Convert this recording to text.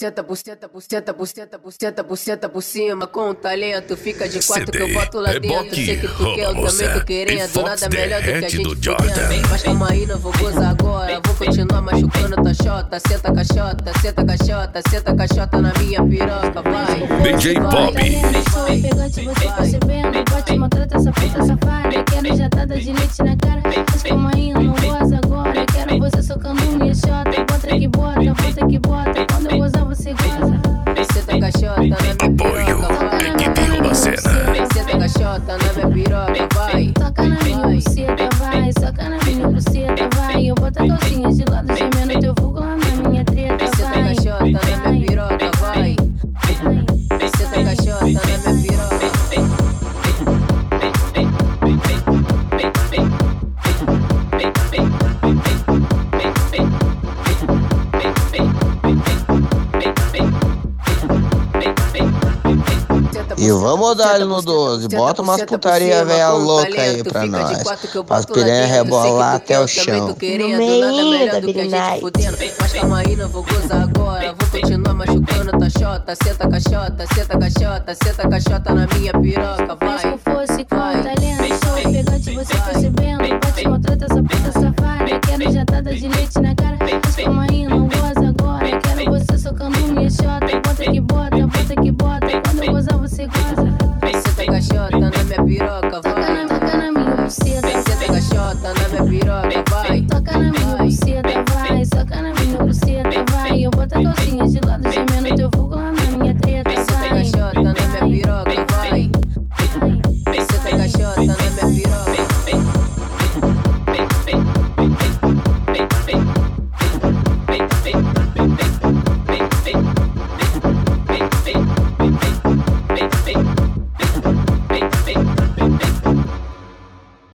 Senta, buceta, buceta, buceta, buceta, buceta por cima. Com talento, fica de quatro que eu boto lá dentro. Sei que tu quer, eu também tô querendo. Nada melhor do que a gente fudendo. Mas calma aí, não vou gozar agora. Vou continuar machucando tua xota. Senta caixota, senta caixota, senta caixota na minha piroca, vai. DJ Bob. Pegante, você percebendo, pode maltrata essa puta safada. Quero jatada de leite na cara. Mas calma aí, eu não gozo agora. Quero você socando minha xota. Bota que bota, bota que bota. Quando eu gozar, você goza. Senta caixota na minha piroca, vai. Equipe Rumacena. Senta caixota na minha piroca, vai. Toca na minha buceta, vai. Soca na minha buceta, vai. Eu boto a calcinha de lado, gemendo teu fogo lá na minha treta, Senta vai. caixota na minha piroca, vai. Senta caixota na minha piroca. E vamos dar no 12, bota umas putaria velha louca aí pra nós. As piranha rebolar até o chão. No meio da birinai. Mas calma aí, não vou gozar agora. Vou continuar machucando tua xota. Senta caixota, senta caixota, senta caixota na minha piroca, Mas se vai. eu fosse com talento, sou pegante, você percebendo. Pode maltrata essa puta safada. Quero jatada de leite na cara. Mas calma aí, não goza agora. Quero você socando minha xota. Bota que bota, bota que bota. Quando eu gozar, você goza. Senta caixota na minha piroca, vai. Toca na minha buceta, Senta caixota na minha piroca, vai. toca na minha buceta, vai. Soca na minha buceta, vai. Eu boto a calcinha de lado, gemendo teu fogo